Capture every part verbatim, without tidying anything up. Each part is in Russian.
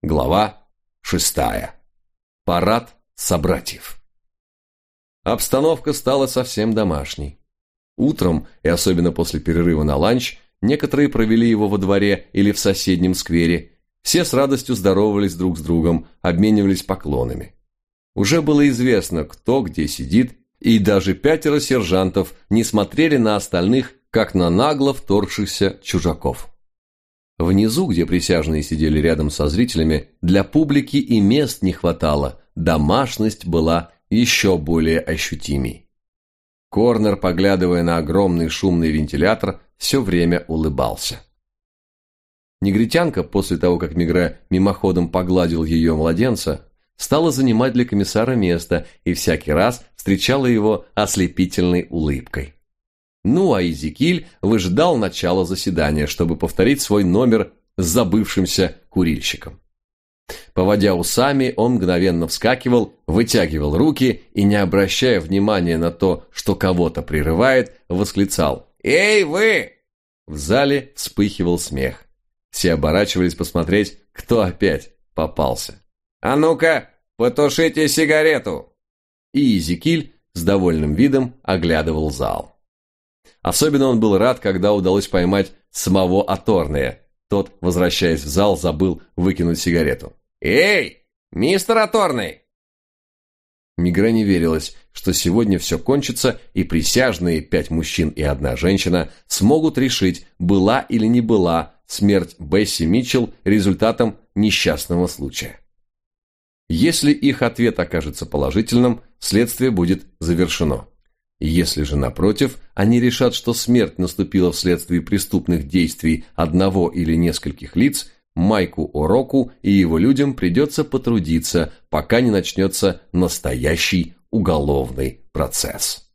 Глава шестая. Парад собратьев. Обстановка стала совсем домашней. Утром, и особенно после перерыва на ланч, некоторые провели его во дворе или в соседнем сквере. Все с радостью здоровались друг с другом, обменивались поклонами. Уже было известно, кто где сидит, и даже пятеро сержантов не смотрели на остальных, как на нагло вторгшихся чужаков. Внизу, где присяжные сидели рядом со зрителями, для публики и мест не хватало, домашность была еще более ощутимей. Корнер, поглядывая на огромный шумный вентилятор, все время улыбался. Негритянка, после того, как Мегре мимоходом погладил ее младенца, стала занимать для комиссара место и всякий раз встречала его ослепительной улыбкой. Ну а Эзекиль выжидал начала заседания, чтобы повторить свой номер с забывшимся курильщиком. Поводя усами, он мгновенно вскакивал, вытягивал руки и, не обращая внимания на то, что кого-то прерывает, восклицал: «Эй, вы!» В зале вспыхивал смех. Все оборачивались посмотреть, кто опять попался. «А ну-ка, потушите сигарету!» И Эзекиль с довольным видом оглядывал зал. Особенно он был рад, когда удалось поймать самого Аторнея. Тот, возвращаясь в зал, забыл выкинуть сигарету. «Эй, мистер Аторней!» Мегре не верилось, что сегодня все кончится, и присяжные, пять мужчин и одна женщина, смогут решить, была или не была смерть Бесси Митчелл результатом несчастного случая. Если их ответ окажется положительным, следствие будет завершено. Если же, напротив, они решат, что смерть наступила вследствие преступных действий одного или нескольких лиц, Майку Ороку и его людям придется потрудиться, пока не начнется настоящий уголовный процесс.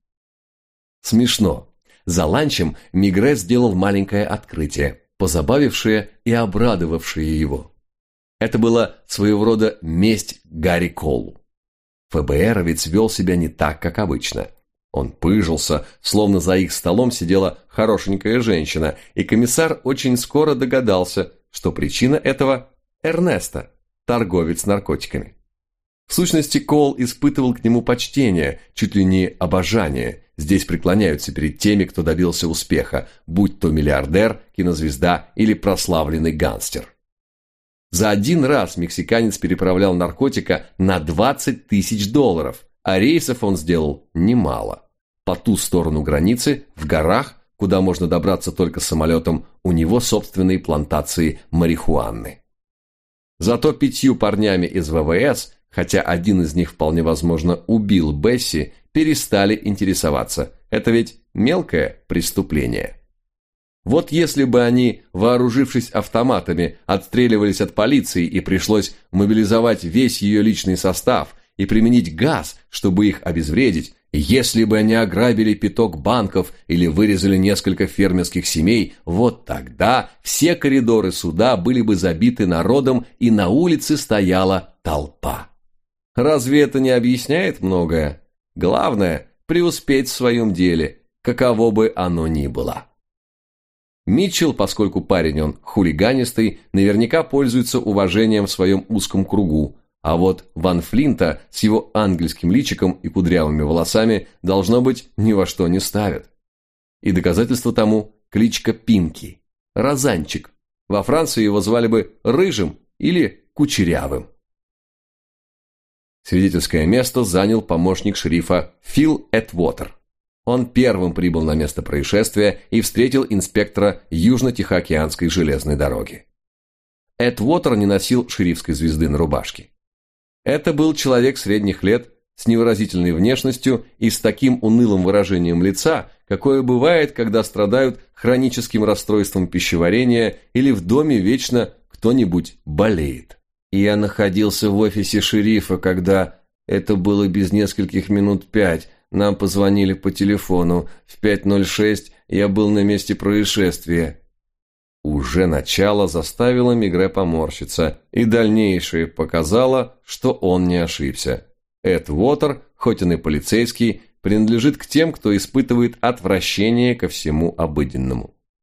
Смешно. За ланчем Мегре сделал маленькое открытие, позабавившее и обрадовавшее его. Это была своего рода месть Гарри Колу. ФБРовец вел себя не так, как обычно. Он пыжился, словно за их столом сидела хорошенькая женщина, и комиссар очень скоро догадался, что причина этого – Эрнесто, торговец наркотиками. В сущности, Кол испытывал к нему почтение, чуть ли не обожание. Здесь преклоняются перед теми, кто добился успеха, будь то миллиардер, кинозвезда или прославленный гангстер. За один раз мексиканец переправлял наркотика на двадцать тысяч долларов, а рейсов он сделал немало. По ту сторону границы, в горах, куда можно добраться только самолетом, у него собственные плантации марихуаны. Зато пятью парнями из ВВС, хотя один из них вполне возможно убил Бесси, перестали интересоваться. Это ведь мелкое преступление. Вот если бы они, вооружившись автоматами, отстреливались от полиции и пришлось мобилизовать весь ее личный состав и применить газ, чтобы их обезвредить, если бы они ограбили пяток банков или вырезали несколько фермерских семей, вот тогда все коридоры суда были бы забиты народом, и на улице стояла толпа. Разве это не объясняет многое? Главное – преуспеть в своем деле, каково бы оно ни было. Митчелл, поскольку парень он хулиганистый, наверняка пользуется уважением в своем узком кругу, а вот Ван Флинта с его ангельским личиком и кудрявыми волосами, должно быть, ни во что не ставят. И доказательство тому – кличка Пинки – Розанчик. Во Франции его звали бы Рыжим или Кучерявым. Свидетельское место занял помощник шерифа Фил Этвотер. Он первым прибыл на место происшествия и встретил инспектора Южно-Тихоокеанской железной дороги. Этвотер не носил шерифской звезды на рубашке. Это был человек средних лет, с невыразительной внешностью и с таким унылым выражением лица, какое бывает, когда страдают хроническим расстройством пищеварения или в доме вечно кто-нибудь болеет. Я находился в офисе шерифа, когда это было без нескольких минут пять. Нам позвонили по телефону. В пять ноль шесть я был на месте происшествия. Уже начало заставило Мегре поморщиться, и дальнейшее показало, что он не ошибся. Этвотер, хоть он и полицейский, принадлежит к тем, кто испытывает отвращение ко всему обыденному.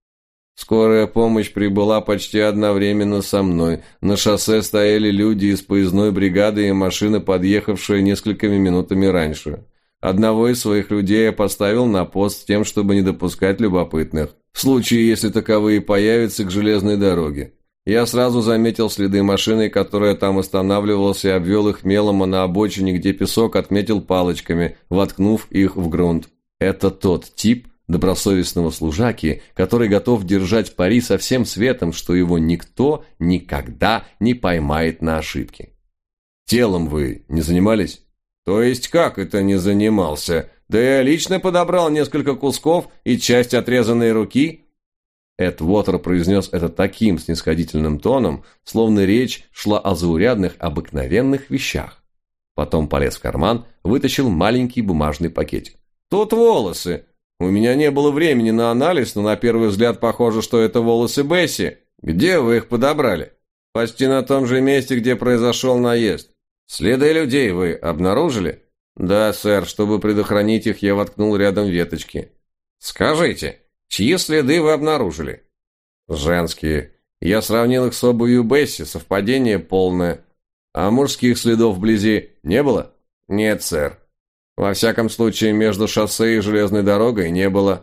Скорая помощь прибыла почти одновременно со мной. На шоссе стояли люди из поездной бригады и машина, подъехавшая несколькими минутами раньше. Одного из своих людей я поставил на пост с тем, чтобы не допускать любопытных, в случае, если таковые появятся, к железной дороге. Я сразу заметил следы машины, которая там останавливалась, и обвел их мелом, а на обочине, где песок, отметил палочками, воткнув их в грунт. Это тот тип добросовестного служаки, который готов держать пари со всем светом, что его никто никогда не поймает на ошибке. Телом вы не занимались? То есть как это не занимался? Да я лично подобрал несколько кусков и часть отрезанной руки. Эд Уотер произнес это таким снисходительным тоном, словно речь шла о заурядных, обыкновенных вещах. Потом полез в карман, вытащил маленький бумажный пакетик. Тут волосы. У меня не было времени на анализ, но на первый взгляд похоже, что это волосы Бесси. Где вы их подобрали? Почти на том же месте, где произошел наезд. Следы людей вы обнаружили? Да, сэр, чтобы предохранить их, я воткнул рядом веточки. Скажите, чьи следы вы обнаружили? Женские. Я сравнил их с обувью Бесси, совпадение полное. А мужских следов вблизи не было? Нет, сэр. Во всяком случае, между шоссе и железной дорогой не было.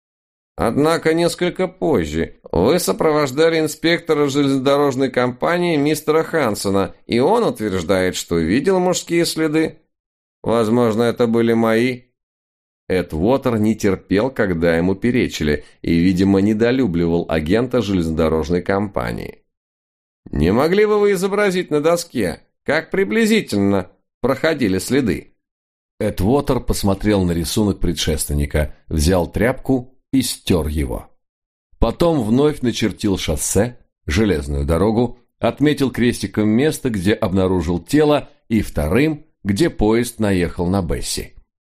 Однако несколько позже вы сопровождали инспектора железнодорожной компании мистера Хансона, и он утверждает, что видел мужские следы. Возможно, это были мои. Эд Уотер не терпел, когда ему перечили, и, видимо, недолюбливал агента железнодорожной компании. Не могли бы вы изобразить на доске, как приблизительно проходили следы? Эд Уотер посмотрел на рисунок предшественника, взял тряпку и стер его. Потом вновь начертил шоссе, железную дорогу, отметил крестиком место, где обнаружил тело, и вторым, где поезд наехал на Бесси.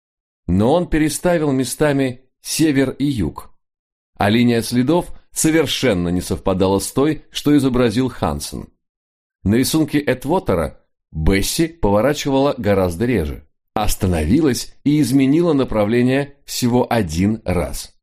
Но он переставил местами север и юг, а линия следов совершенно не совпадала с той, что изобразил Хансон. На рисунке Эд Уотера Бесси поворачивала гораздо реже, остановилась и изменила направление всего один раз.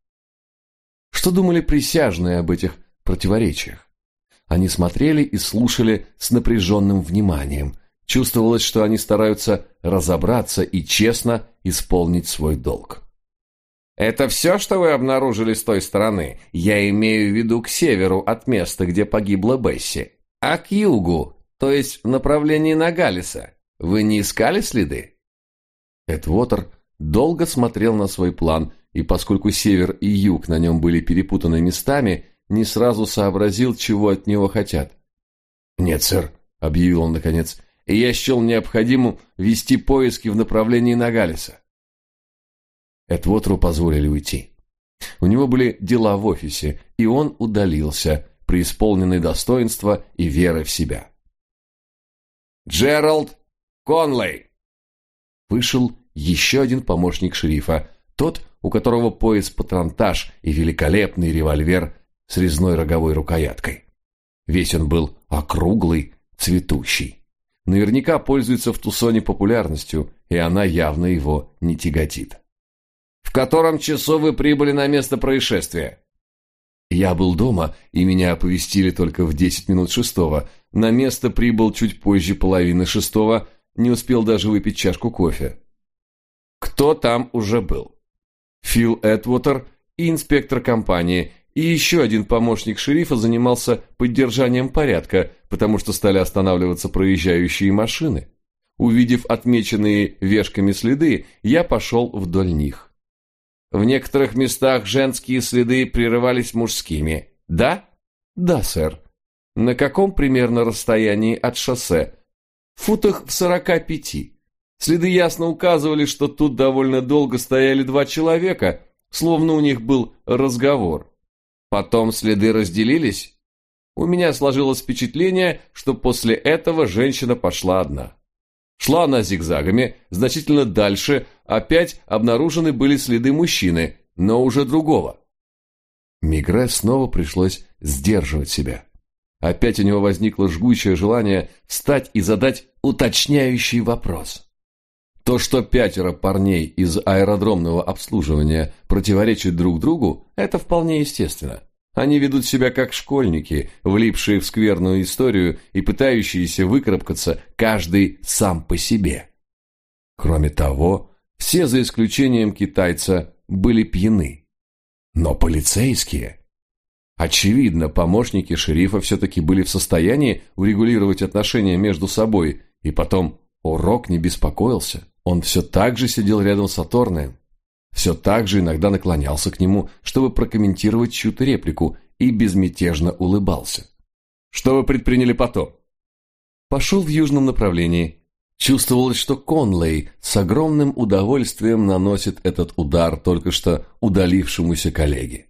Что думали присяжные об этих противоречиях? Они смотрели и слушали с напряженным вниманием. Чувствовалось, что они стараются разобраться и честно исполнить свой долг. «Это все, что вы обнаружили с той стороны? Я имею в виду к северу от места, где погибла Бесси. А к югу, то есть в направлении Ногалеса, вы не искали следы?» Эд Уотер долго смотрел на свой план, и поскольку север и юг на нем были перепутаны местами, не сразу сообразил, чего от него хотят. «Нет, сэр», — объявил он наконец, — «и я счел необходимым вести поиски в направлении Ногалеса». Эд Уотеру позволили уйти. У него были дела в офисе, и он удалился, преисполненный достоинства и веры в себя. «Джеральд Конлей!» Вышел еще один помощник шерифа, тот, у которого пояс-патронтаж и великолепный револьвер с резной роговой рукояткой. Весь он был округлый, цветущий. Наверняка пользуется в Тусоне популярностью, и она явно его не тяготит. «В котором часу вы прибыли на место происшествия?» «Я был дома, и меня оповестили только в десять минут шестого. На место прибыл чуть позже половины шестого, не успел даже выпить чашку кофе». «Кто там уже был?» «Фил Эд Уотер и инспектор компании, и еще один помощник шерифа занимался поддержанием порядка, потому что стали останавливаться проезжающие машины. Увидев отмеченные вешками следы, я пошел вдоль них. В некоторых местах женские следы прерывались мужскими. Да? Да, сэр. На каком примерно расстоянии от шоссе? В футах в сорока пяти. Следы ясно указывали, что тут довольно долго стояли два человека, словно у них был разговор. Потом следы разделились. У меня сложилось впечатление, что после этого женщина пошла одна. Шла она зигзагами, значительно дальше опять обнаружены были следы мужчины, но уже другого. Мегре снова пришлось сдерживать себя. Опять у него возникло жгучее желание встать и задать уточняющий вопрос. То, что пятеро парней из аэродромного обслуживания противоречат друг другу, это вполне естественно. Они ведут себя как школьники, влипшие в скверную историю и пытающиеся выкарабкаться каждый сам по себе. Кроме того, все за исключением китайца были пьяны. Но полицейские... Очевидно, помощники шерифа все-таки были в состоянии урегулировать отношения между собой, и потом Орок не беспокоился. Он все так же сидел рядом с Аторнеем, все так же иногда наклонялся к нему, чтобы прокомментировать чью-то реплику, и безмятежно улыбался. «Что вы предприняли потом?» Пошел в южном направлении. Чувствовалось, что Конлей с огромным удовольствием наносит этот удар только что удалившемуся коллеге.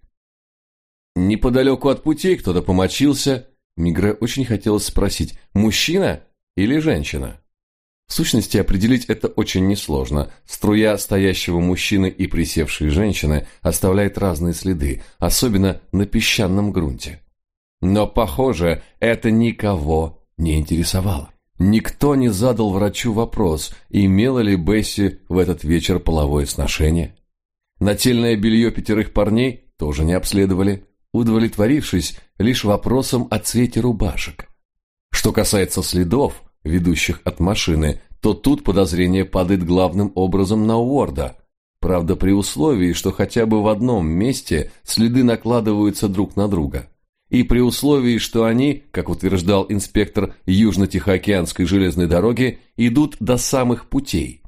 Неподалеку от путей кто-то помочился. Мигре очень хотелось спросить, мужчина или женщина? В сущности, определить это очень несложно. Струя стоящего мужчины и присевшей женщины оставляет разные следы, особенно на песчаном грунте. Но, похоже, это никого не интересовало. Никто не задал врачу вопрос, имела ли Бесси в этот вечер половое сношение. Нательное белье пятерых парней тоже не обследовали, удовлетворившись лишь вопросом о цвете рубашек. Что касается следов, ведущих от машины, то тут подозрение падает главным образом на Уорда. Правда, при условии, что хотя бы в одном месте следы накладываются друг на друга. И при условии, что они, как утверждал инспектор Южно-Тихоокеанской железной дороги, идут до самых путей.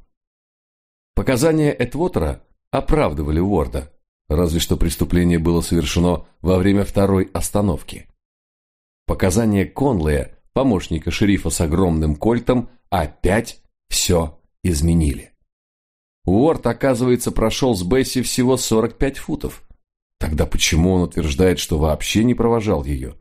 Показания Этвотера оправдывали Уорда. Разве что преступление было совершено во время второй остановки. Показания Конлея, помощника шерифа с огромным кольтом, опять все изменили. Уорд, оказывается, прошел с Бесси всего сорок пять футов. Тогда почему он утверждает, что вообще не провожал ее?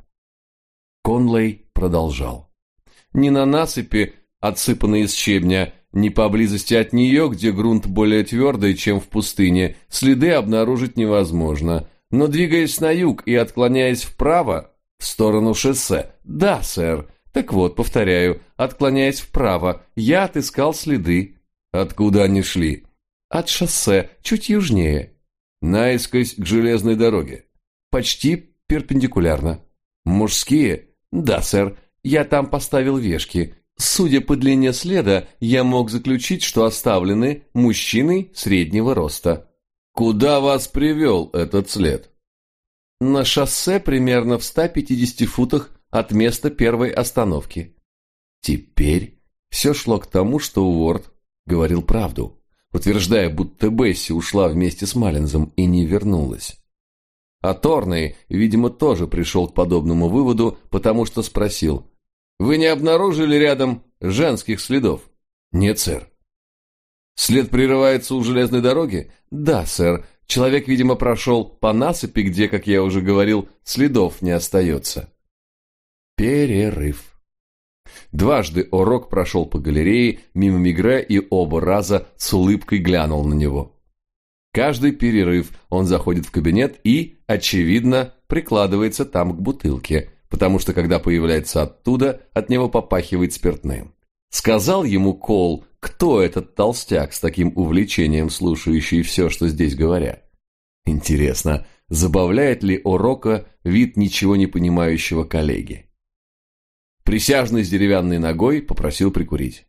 Конлей продолжал. Ни на насыпи, отсыпанной из щебня, ни поблизости от нее, где грунт более твердый, чем в пустыне, следы обнаружить невозможно. Но двигаясь на юг и отклоняясь вправо, в сторону шоссе, да, сэр. Так вот, повторяю, отклоняясь вправо, я отыскал следы. Откуда они шли? От шоссе, чуть южнее. Наискось к железной дороге. Почти перпендикулярно. Мужские? Да, сэр. Я там поставил вешки. Судя по длине следа, я мог заключить, что оставлены мужчиной среднего роста. Куда вас привел этот след? На шоссе примерно в ста пятидесяти футах от места первой остановки. Теперь все шло к тому, что Уорд говорил правду, утверждая, будто Бесси ушла вместе с Маллинзом и не вернулась. А Торней, видимо, тоже пришел к подобному выводу, потому что спросил: «Вы не обнаружили рядом женских следов?» «Нет, сэр». «След прерывается у железной дороги?» «Да, сэр. Человек, видимо, прошел по насыпи, где, как я уже говорил, следов не остается». Перерыв. Дважды Орок прошел по галерее мимо Мигре и оба раза с улыбкой глянул на него. Каждый перерыв он заходит в кабинет и, очевидно, прикладывается там к бутылке, потому что, когда появляется оттуда, от него попахивает спиртным. Сказал ему Кол, кто этот толстяк с таким увлечением, слушающий все, что здесь говорят. Интересно, забавляет ли Орока вид ничего не понимающего коллеги? Присяжный с деревянной ногой попросил прикурить.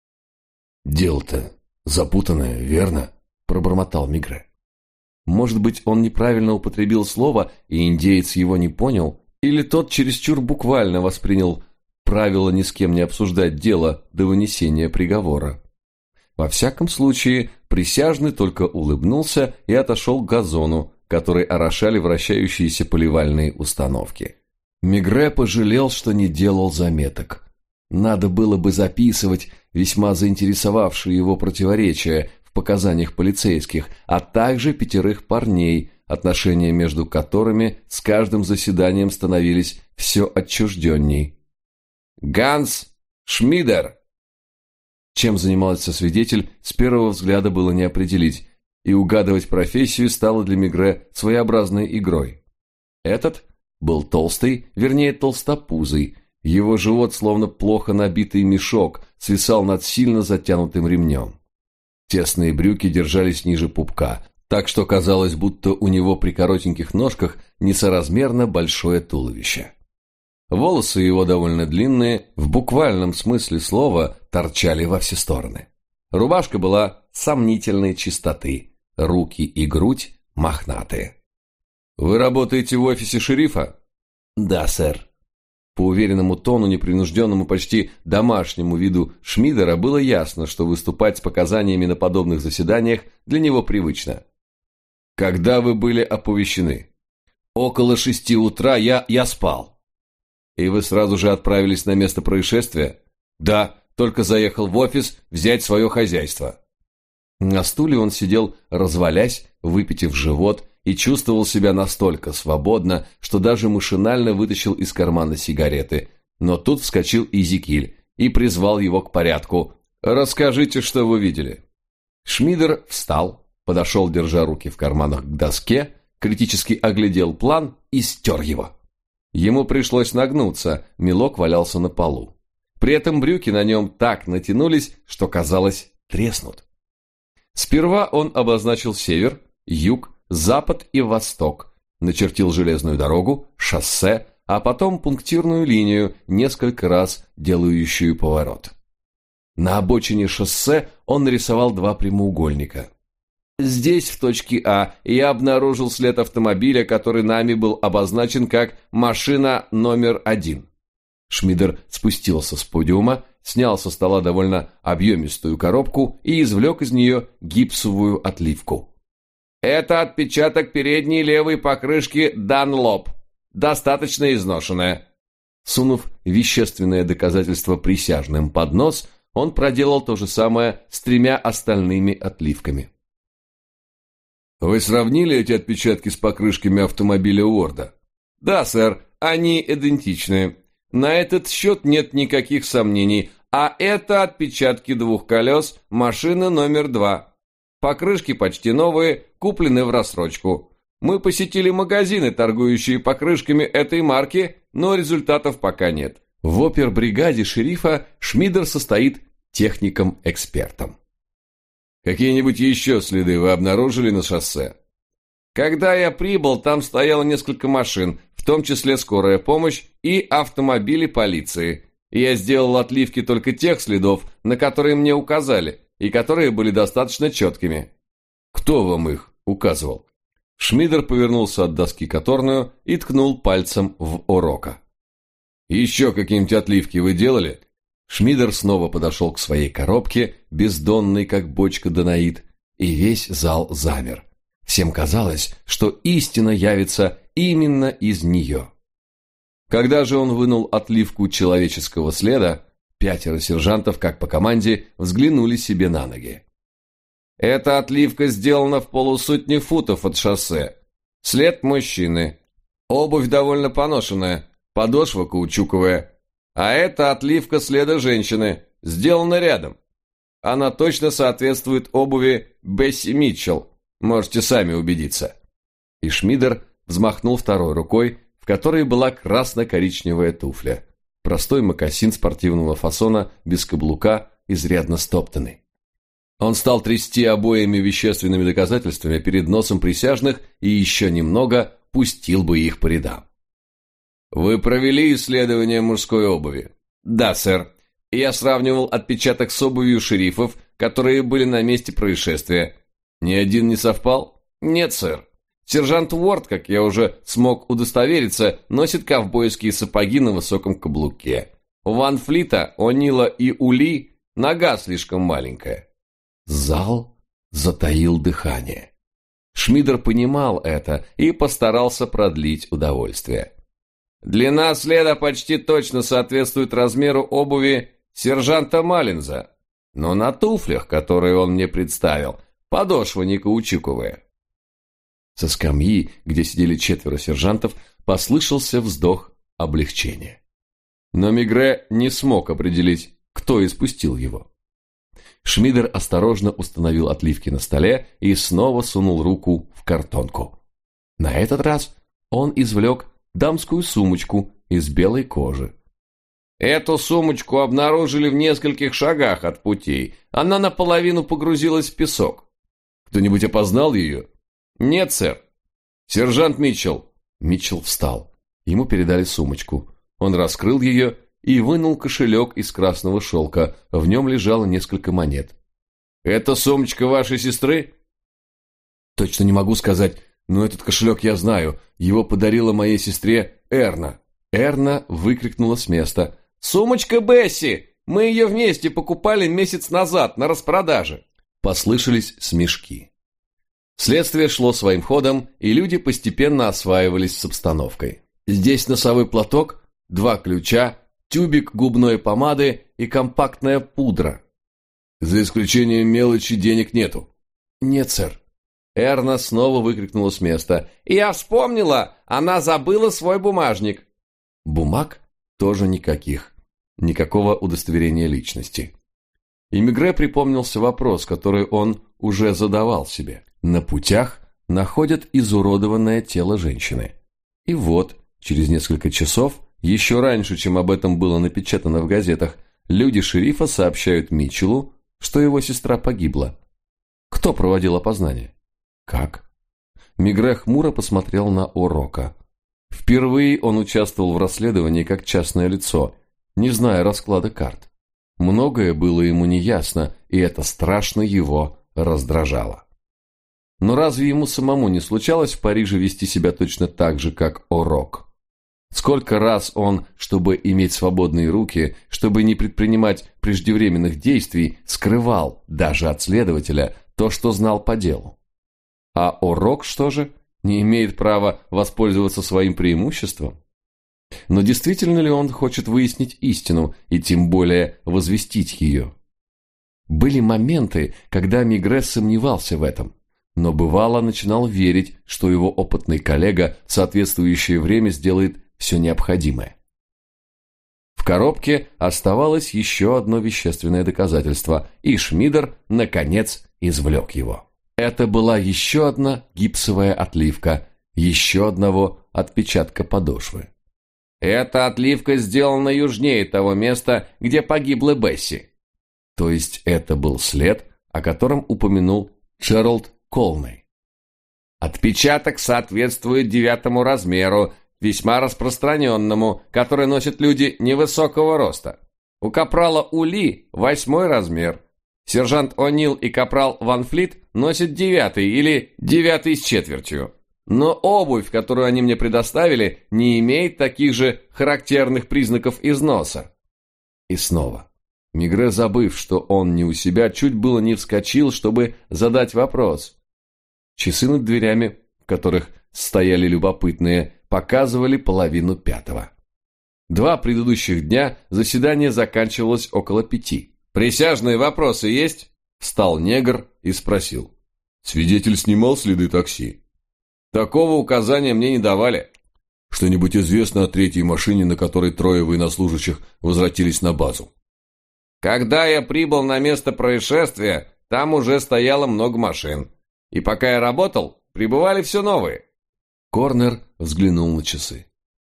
«Дело-то запутанное, верно?» – пробормотал Мигре. Может быть, он неправильно употребил слово, и индеец его не понял, или тот чересчур буквально воспринял правило ни с кем не обсуждать дело до вынесения приговора. Во всяком случае, присяжный только улыбнулся и отошел к газону, который орошали вращающиеся поливальные установки. Мигре пожалел, что не делал заметок. Надо было бы записывать весьма заинтересовавшие его противоречия в показаниях полицейских, а также пятерых парней, отношения между которыми с каждым заседанием становились все отчужденней. «Ганс Шмидер!» Чем занимался свидетель, с первого взгляда было не определить, и угадывать профессию стало для Мигре своеобразной игрой. Этот был толстый, вернее толстопузый, его живот, словно плохо набитый мешок, свисал над сильно затянутым ремнем. Тесные брюки держались ниже пупка, так что казалось, будто у него при коротеньких ножках несоразмерно большое туловище. Волосы его довольно длинные, в буквальном смысле слова торчали во все стороны. Рубашка была сомнительной чистоты, руки и грудь мохнатые. «Вы работаете в офисе шерифа?» «Да, сэр». По уверенному тону, непринужденному, почти домашнему виду Шмидера было ясно, что выступать с показаниями на подобных заседаниях для него привычно. «Когда вы были оповещены?» «Около шести утра я, я спал». «И вы сразу же отправились на место происшествия?» «Да, только заехал в офис взять свое хозяйство». На стуле он сидел, развалясь, выпитив живот, и чувствовал себя настолько свободно, что даже машинально вытащил из кармана сигареты. Но тут вскочил Изекиль и призвал его к порядку. «Расскажите, что вы видели». Шмидер встал, подошел, держа руки в карманах к доске, критически оглядел план и стер его. Ему пришлось нагнуться, мелок валялся на полу. При этом брюки на нем так натянулись, что, казалось, треснут. Сперва он обозначил север, юг, запад и восток, начертил железную дорогу, шоссе, а потом пунктирную линию, несколько раз делающую поворот. На обочине шоссе он нарисовал два прямоугольника. Здесь, в точке А, я обнаружил след автомобиля, который нами был обозначен как «машина номер один». Шмидер спустился с подиума, снял со стола довольно объемистую коробку и извлек из нее гипсовую отливку. «Это отпечаток передней левой покрышки Данлоп, достаточно изношенная». Сунув вещественное доказательство присяжным под нос, он проделал то же самое с тремя остальными отливками. «Вы сравнили эти отпечатки с покрышками автомобиля Уорда?» «Да, сэр, они идентичны. На этот счет нет никаких сомнений, а это отпечатки двух колес машины номер два. Покрышки почти новые, куплены в рассрочку. Мы посетили магазины, торгующие покрышками этой марки, но результатов пока нет. В опер-бригаде шерифа Шмидер состоит техником-экспертом. Какие-нибудь еще следы вы обнаружили на шоссе? Когда я прибыл, там стояло несколько машин, в том числе скорая помощь и автомобили полиции. Я сделал отливки только тех следов, на которые мне указали, и которые были достаточно четкими. Кто вам их указывал? Шмидер повернулся от доски которную и ткнул пальцем в Орока. Еще какие-нибудь отливки вы делали? Шмидер снова подошел к своей коробке, бездонной, как бочка Данаид, и весь зал замер. Всем казалось, что истина явится именно из нее. Когда же он вынул отливку человеческого следа, пятеро сержантов, как по команде, взглянули себе на ноги. Эта отливка сделана в полусотни футов от шоссе. След мужчины. Обувь довольно поношенная, подошва каучуковая. А это отливка следа женщины, сделана рядом. Она точно соответствует обуви Бесси Митчелл. Можете сами убедиться. И Шмидер взмахнул второй рукой, в которой была красно-коричневая туфля. Простой мокасин спортивного фасона, без каблука, изрядно стоптанный. Он стал трясти обоими вещественными доказательствами перед носом присяжных и еще немного пустил бы их по рядам. «Вы провели исследование мужской обуви?» «Да, сэр. Я сравнивал отпечаток с обувью шерифов, которые были на месте происшествия. Ни один не совпал?» «Нет, сэр. Сержант Уорд, как я уже смог удостовериться, носит ковбойские сапоги на высоком каблуке. У Ван Флита, О'Нила и Ули нога слишком маленькая». Зал затаил дыхание. Шмидер понимал это и постарался продлить удовольствие. «Длина следа почти точно соответствует размеру обуви сержанта Маллинза, но на туфлях, которые он мне представил, подошва не каучуковая». Со скамьи, где сидели четверо сержантов, послышался вздох облегчения. Но Мегре не смог определить, кто испустил его. Шмидер осторожно установил отливки на столе и снова сунул руку в картонку. На этот раз он извлек дамскую сумочку из белой кожи. «Эту сумочку обнаружили в нескольких шагах от путей. Она наполовину погрузилась в песок. Кто-нибудь опознал ее?» «Нет, сэр». «Сержант Митчелл». Митчелл встал. Ему передали сумочку. Он раскрыл ее и вынул кошелек из красного шелка. В нем лежало несколько монет. «Это сумочка вашей сестры?» «Точно не могу сказать, но этот кошелек я знаю. Его подарила моей сестре Эрна». Эрна выкрикнула с места. «Сумочка Бесси! Мы ее вместе покупали месяц назад на распродаже!» Послышались смешки. Следствие шло своим ходом, и люди постепенно осваивались с обстановкой. Здесь носовой платок, два ключа, тюбик губной помады и компактная пудра. За исключением мелочи денег нету. Нет, сэр. Эрна снова выкрикнула с места. Я вспомнила, она забыла свой бумажник. Бумаг тоже никаких. Никакого удостоверения личности. И Мегре припомнился вопрос, который он уже задавал себе. На путях находят изуродованное тело женщины. И вот, через несколько часов, еще раньше, чем об этом было напечатано в газетах, люди шерифа сообщают Митчеллу, что его сестра погибла. Кто проводил опознание? Как? Мегре хмуро посмотрел на Орока. Впервые он участвовал в расследовании как частное лицо, не зная расклада карт. Многое было ему неясно, и это страшно его раздражало. Но разве ему самому не случалось в Париже вести себя точно так же, как Орок? Сколько раз он, чтобы иметь свободные руки, чтобы не предпринимать преждевременных действий, скрывал даже от следователя то, что знал по делу? А Орок, что же, не имеет права воспользоваться своим преимуществом? Но действительно ли он хочет выяснить истину и тем более возвестить ее? Были моменты, когда Мегре сомневался в этом, но бывало начинал верить, что его опытный коллега в соответствующее время сделает все необходимое. В коробке оставалось еще одно вещественное доказательство, и Шмидер, наконец, извлек его. Это была еще одна гипсовая отливка, еще одного отпечатка подошвы. Эта отливка сделана южнее того места, где погибла Бесси. То есть это был след, о котором упомянул Джеральд Колней. Отпечаток соответствует девятому размеру, весьма распространенному, который носят люди невысокого роста. У капрала Ули восьмой размер. Сержант О'Нил и капрал Ван Флит носят девятый или девятый с четвертью. Но обувь, которую они мне предоставили, не имеет таких же характерных признаков износа. И снова. Мегре, забыв, что он не у себя, чуть было не вскочил, чтобы задать вопрос. Часы над дверями, в которых стояли любопытные, показывали половину пятого. Два предыдущих дня заседание заканчивалось около пяти. «Присяжные вопросы есть?» Встал негр и спросил. «Свидетель снимал следы такси?» «Такого указания мне не давали». «Что-нибудь известно о третьей машине, на которой трое военнослужащих возвратились на базу?» «Когда я прибыл на место происшествия, там уже стояло много машин. И пока я работал, прибывали все новые». Корнер взглянул на часы.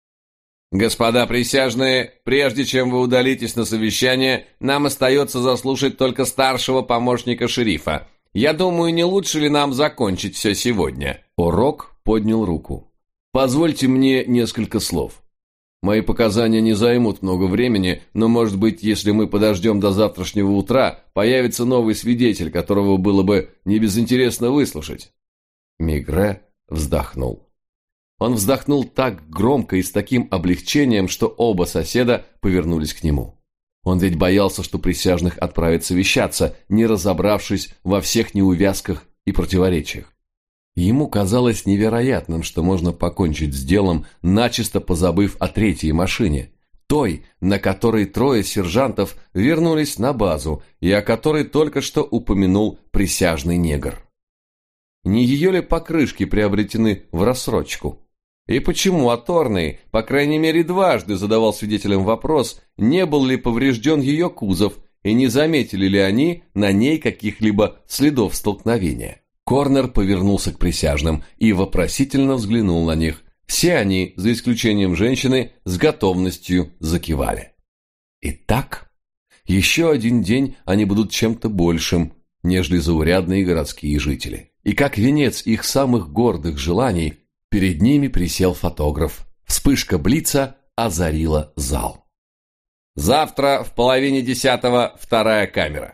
«Господа присяжные, прежде чем вы удалитесь на совещание, нам остается заслушать только старшего помощника шерифа. Я думаю, не лучше ли нам закончить все сегодня?» Орок поднял руку. «Позвольте мне несколько слов. Мои показания не займут много времени, но, может быть, если мы подождем до завтрашнего утра, появится новый свидетель, которого было бы небезынтересно выслушать». Мегре вздохнул. Он вздохнул так громко и с таким облегчением, что оба соседа повернулись к нему. Он ведь боялся, что присяжных отправят совещаться, не разобравшись во всех неувязках и противоречиях. Ему казалось невероятным, что можно покончить с делом, начисто позабыв о третьей машине, той, на которой трое сержантов вернулись на базу и о которой только что упомянул присяжный негр. Не ее ли покрышки приобретены в рассрочку? И почему Аторный, по крайней мере дважды, задавал свидетелям вопрос, не был ли поврежден ее кузов, и не заметили ли они на ней каких-либо следов столкновения? Корнер повернулся к присяжным и вопросительно взглянул на них. Все они, за исключением женщины, с готовностью закивали. Итак, еще один день они будут чем-то большим, нежели заурядные городские жители. и как венец их самых гордых желаний перед ними присел фотограф. Вспышка блица озарила зал. «Завтра в половине десятого вторая камера».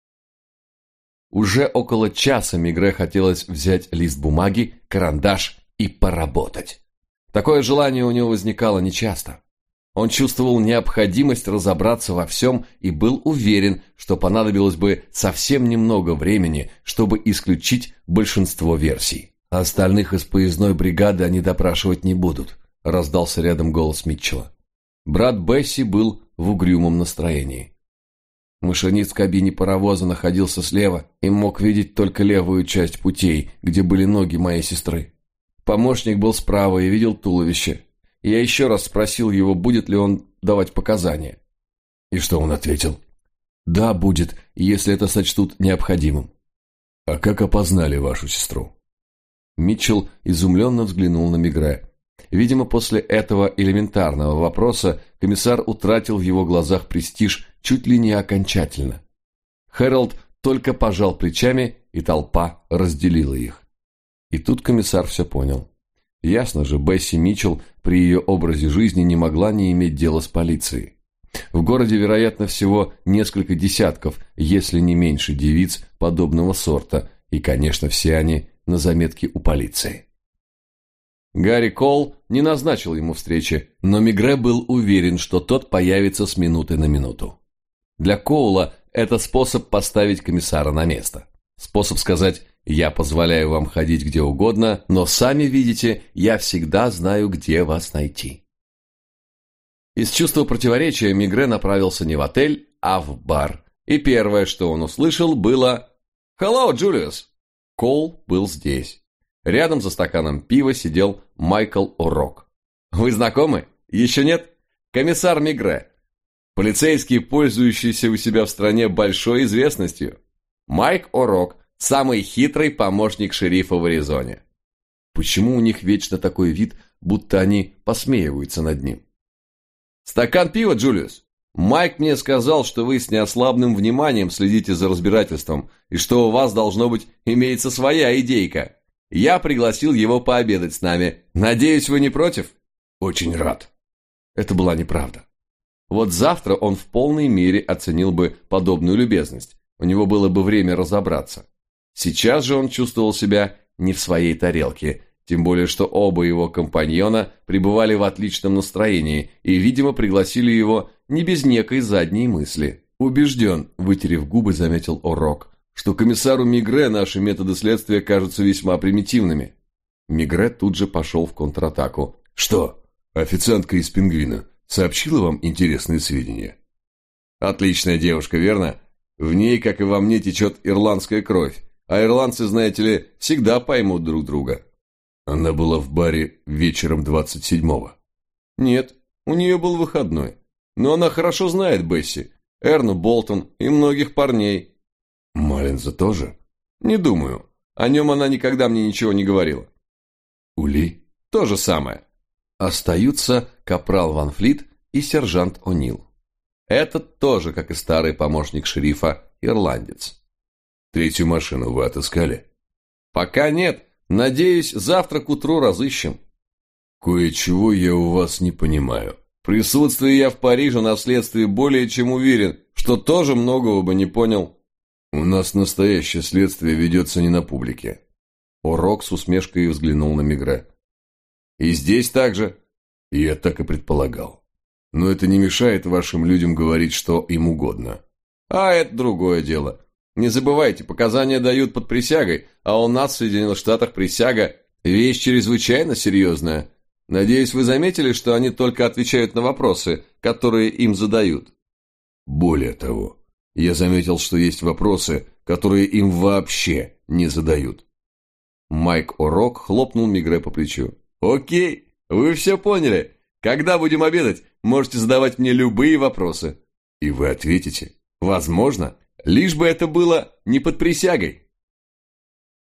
Уже около часа Мегрэ хотелось взять лист бумаги, карандаш и поработать. Такое желание у него возникало нечасто. Он чувствовал необходимость разобраться во всем и был уверен, что понадобилось бы совсем немного времени, чтобы исключить большинство версий. «Остальных из поездной бригады они допрашивать не будут», — раздался рядом голос Митчелла. Брат Бесси был в угрюмом настроении. Машинист в кабине паровоза находился слева и мог видеть только левую часть путей, где были ноги моей сестры. Помощник был справа и видел туловище. Я еще раз спросил его, будет ли он давать показания. И что он ответил? «Да, будет, если это сочтут необходимым». «А как опознали вашу сестру?» Митчелл изумленно взглянул на Мегрэ. Видимо, после этого элементарного вопроса комиссар утратил в его глазах престиж чуть ли не окончательно. Хэролд только пожал плечами, и толпа разделила их. И тут комиссар все понял. Ясно же, Бесси Митчелл при ее образе жизни не могла не иметь дела с полицией. В городе, вероятно, всего несколько десятков, если не меньше девиц подобного сорта, и, конечно, все они на заметке у полиции. Гарри Коул не назначил ему встречи, но Мегрэ был уверен, что тот появится с минуты на минуту. Для Коула это способ поставить комиссара на место. Способ сказать: «Я позволяю вам ходить где угодно, но сами видите, я всегда знаю, где вас найти». Из чувства противоречия Мегрэ направился не в отель, а в бар. И первое, что он услышал, было «Hello, Джулиус!». Коул был здесь. Рядом за стаканом пива сидел Майкл О'Рок. «Вы знакомы? Еще нет? Комиссар Мегрэ. Полицейский, пользующийся у себя в стране большой известностью. Майк О'Рок – самый хитрый помощник шерифа в Аризоне». Почему у них вечно такой вид, будто они посмеиваются над ним? «Стакан пива, Джулиус? Майк мне сказал, что вы с неослабным вниманием следите за разбирательством, и что у вас, должно быть, имеется своя идейка. Я пригласил его пообедать с нами. Надеюсь, вы не против?» «Очень рад». Это была неправда. Вот завтра он в полной мере оценил бы подобную любезность. У него было бы время разобраться. Сейчас же он чувствовал себя не в своей тарелке, тем более что оба его компаньона пребывали в отличном настроении и, видимо, пригласили его не без некой задней мысли. «Убежден», — вытерев губы, заметил О'Рок, что комиссару Мегрэ наши методы следствия кажутся весьма примитивными. Мегрэ тут же пошел в контратаку. «Что, официантка из «Пингвина» сообщила вам интересные сведения?» «Отличная девушка, верно? В ней, как и во мне, течет ирландская кровь, а ирландцы, знаете ли, всегда поймут друг друга». «Она была в баре вечером двадцать седьмого?» «Нет, у нее был выходной. Но она хорошо знает Бесси, Эрну Болтон и многих парней». «Маллинза тоже?» «Не думаю. О нем она никогда мне ничего не говорила». «Ули?» «То же самое». Остаются капрал Ван Флит и сержант О'Нил. Этот тоже, как и старый помощник шерифа, ирландец. «Третью машину вы отыскали?» «Пока нет. Надеюсь, завтра к утру разыщем». «Кое-чего я у вас не понимаю. Присутствуя я в Париже на следствии, более чем уверен, что тоже многого бы не понял». «У нас настоящее следствие ведется не на публике». О'Рок с усмешкой взглянул на Мегрэ. «И здесь так же?» «Я так и предполагал. Но это не мешает вашим людям говорить, что им угодно». «А это другое дело. Не забывайте, показания дают под присягой, а у нас в Соединенных Штатах присяга – вещь чрезвычайно серьезная. Надеюсь, вы заметили, что они только отвечают на вопросы, которые им задают». «Более того, я заметил, что есть вопросы, которые им вообще не задают». Майк О'Рок хлопнул Мегрэ по плечу. «Окей, вы все поняли. Когда будем обедать, можете задавать мне любые вопросы». «И вы ответите?» «Возможно, лишь бы это было не под присягой».